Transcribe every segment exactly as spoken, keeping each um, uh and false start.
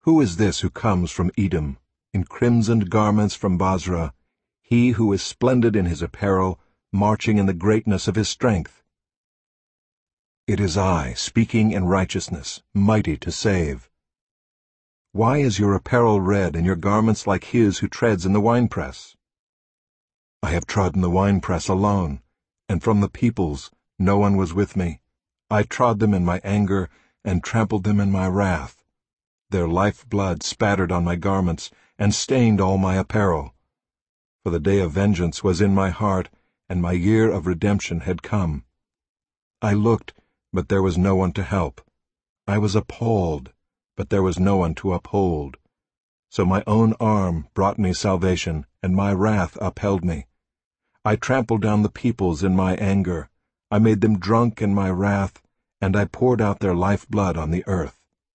Who is this who comes from Edom, in crimsoned garments from Basra, he who is splendid in his apparel, marching in the greatness of his strength? It is I, speaking in righteousness, mighty to save. Why is your apparel red, and your garments like his who treads in the winepress? I have trodden the winepress alone, and from the peoples no one was with me. I trod them in my anger, and trampled them in my wrath. Their life-blood spattered on my garments, and stained all my apparel. For the day of vengeance was in my heart, and my year of redemption had come. I looked, but there was no one to help. I was appalled, but there was no one to uphold. So my own arm brought me salvation, and my wrath upheld me. I trampled down the peoples in my anger. I made them drunk in my wrath, and I poured out their life-blood on the earth.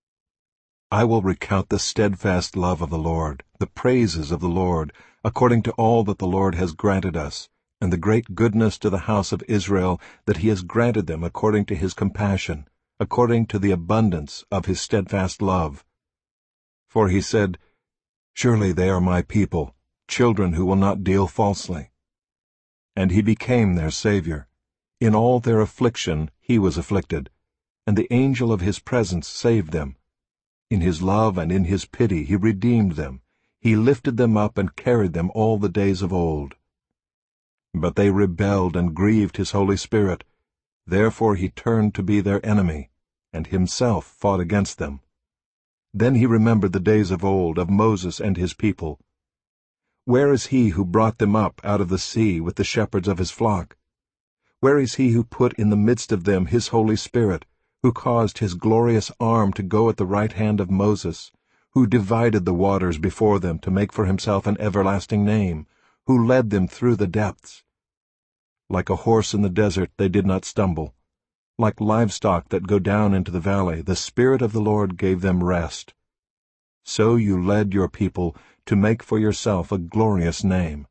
I will recount the steadfast love of the Lord, the praises of the Lord, according to all that the Lord has granted us, and the great goodness to the house of Israel, that he has granted them according to his compassion, according to the abundance of his steadfast love. For he said, Surely they are my people, children who will not deal falsely. And he became their Savior. In all their affliction he was afflicted, and the angel of his presence saved them. In his love and in his pity he redeemed them. He lifted them up and carried them all the days of old. But they rebelled and grieved his Holy Spirit. Therefore he turned to be their enemy, and himself fought against them. Then he remembered the days of old, of Moses and his people. Where is he who brought them up out of the sea with the shepherds of his flock? Where is he who put in the midst of them his Holy Spirit, who caused his glorious arm to go at the right hand of Moses, who divided the waters before them to make for himself an everlasting name, who led them through the depths? Like a horse in the desert they did not stumble. Like livestock that go down into the valley, the Spirit of the Lord gave them rest. So you led your people to make for yourself a glorious name.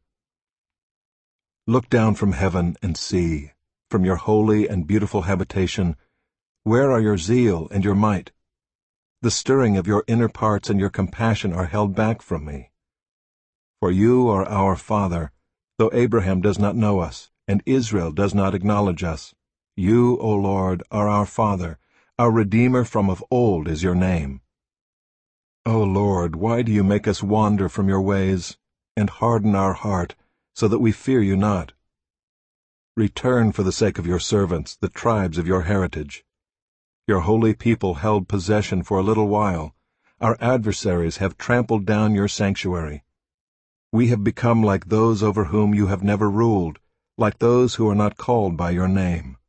Look down from heaven and see, from your holy and beautiful habitation, where are your zeal and your might? The stirring of your inner parts and your compassion are held back from me. For you are our Father, though Abraham does not know us, and Israel does not acknowledge us. You, O Lord, are our Father. Our Redeemer from of old is your name. O Lord, why do you make us wander from your ways, and harden our heart, so that we fear you not? Return for the sake of your servants, the tribes of your heritage. Your holy people held possession for a little while. Our adversaries have trampled down your sanctuary. We have become like those over whom you have never ruled, like those who are not called by your name.